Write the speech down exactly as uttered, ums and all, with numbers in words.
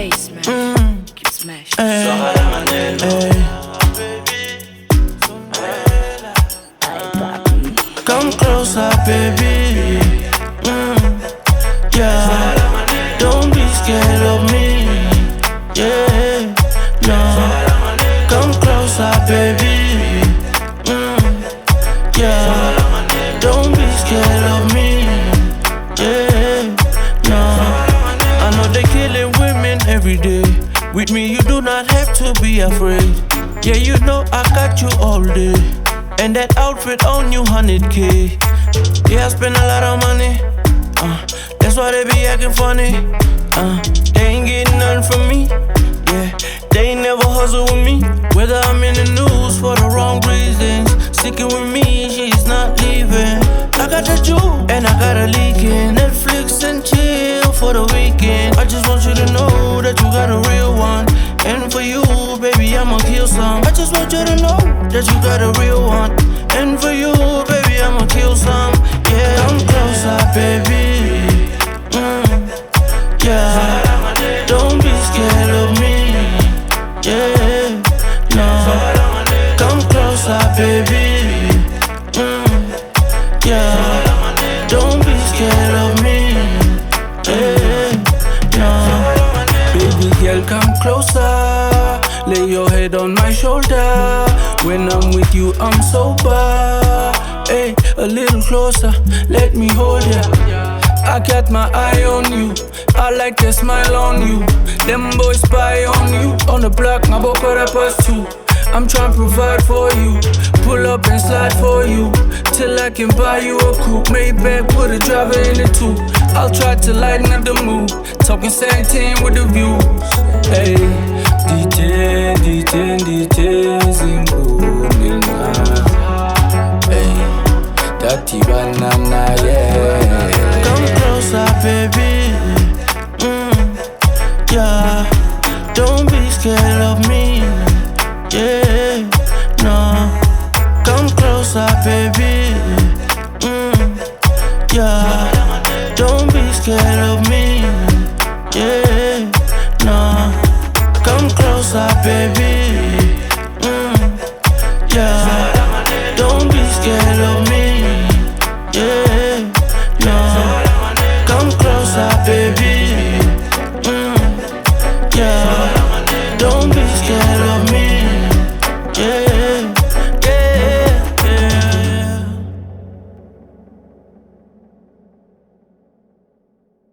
Stay smashed. Mm. Keep smashing. Hey, hey. Come closer, baby. Mm. Yeah. Don't be scared of me. Yeah. No. Come closer, baby. Mm. Yeah. Don't be scared of me. Yeah. No. I know they killing women every day. With me, you do not have to be afraid. Yeah, you know I got you all day. And that outfit on you, one hundred K. Yeah, I spend a lot of money. Uh, that's why they be acting funny. Uh, they ain't getting nothing from me. Yeah, they ain't never hustle with me. Whether I'm in the news for the wrong reasons, sticking with me, she's not leaving. I got the jewel and I got a leaking. Netflix and chill for the weekend. I just want you to know that you got a real one. And for you, baby, I'ma kill some. I just want you to know that you got a real one. And for you, baby, I'ma kill some. Yeah, come closer, baby. Mm. Yeah, don't be scared of me. Yeah, no. Come closer, baby. Mm. Yeah, don't be scared of me. Yeah, no. Baby girl, come closer. Lay your head on my shoulder. When I'm with you, I'm sober. Hey, a little closer, let me hold ya. I got my eye on you. I like the smile on you. Them boys spy on you. On the block, my boy got a pass too. I'm tryna provide for you. Pull up and slide for you. Till I can buy you a coupe. Maybach, put a driver in it too. I'll try to lighten up the mood. Talking seventeen with the views. Hey, D ten, D ten, D ten, Zingo, Nina. Hey, Dati Banana.